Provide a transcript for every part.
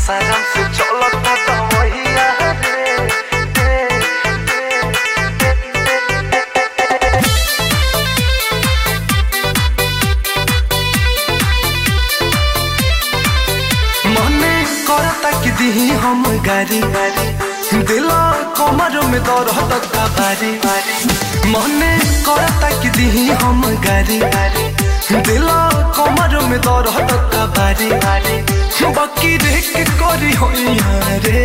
सासाराम से चलता दवैया मने करता कि दी हम गारी दिल कमर में दर्द का बारी मने करता कि दी हम गारी दिल कमर में दर्द का बारी बाकी देख करी हो रे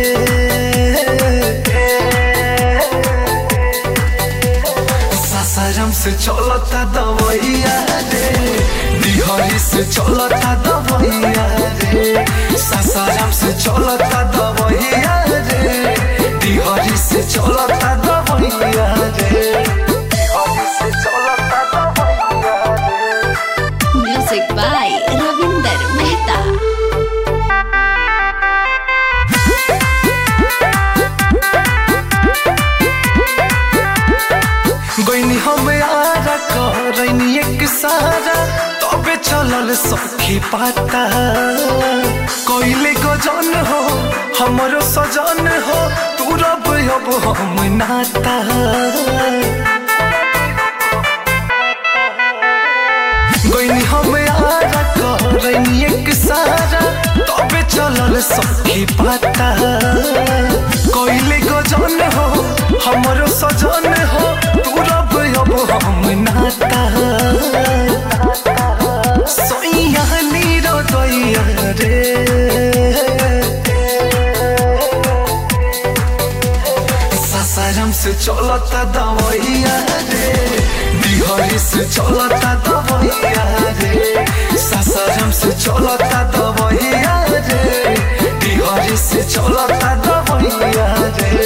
सासाराम से चलता दवैया रे बिहारी से चलता दवैया रे सासाराम से चलता दवैया रे बिहारी से चलता दवैया रे बिहारी से चलता दवैया रे। Music by Ravinder Mehta. गईनी हम आरा करनी एक सारा तबे चलल सखी पाता कोइले गजन हो हमरो सजन हो तू रब अब हम नाता गईनी हम आरा करनी एक सारा तबे चलल सखी पाता कोइले गजन हो हमरो सजन हो तू रब अब हम नाता सोइया नीरो दैया रे सासाराम से चलता दवैया रे बिहारी से चलता दवैया रे सासाराम से चलता दवैया रे बिहारी से चलता दवैया रे।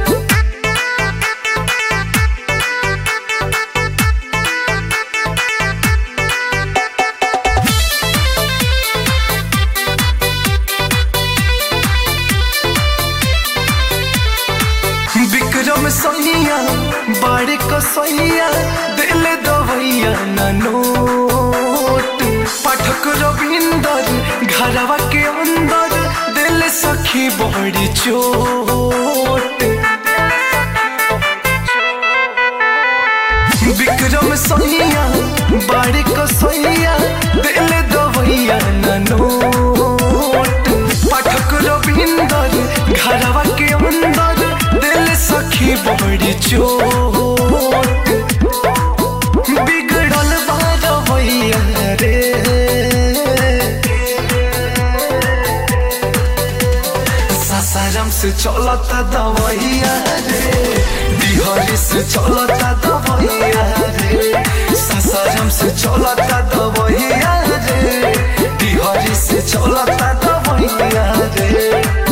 विक्रम सैया बाड़ी कसैया दिल दवैया न नोट पाठक रविंदर घरवा के अंदर दिल सखी बड़ी चोट विक्रम सैया बाड़ी कसैया दिल दवैया न नोट पाठक रविंदर घरवा के अंदर दिल सखी बड़ी चोट बिगड़ल बारवैया रे सासाराम से चलता दवैया रे बिहारी से चलता दवैया रे सासाराम से चलता दवैया रे बिहारी से चलता दवैया रे।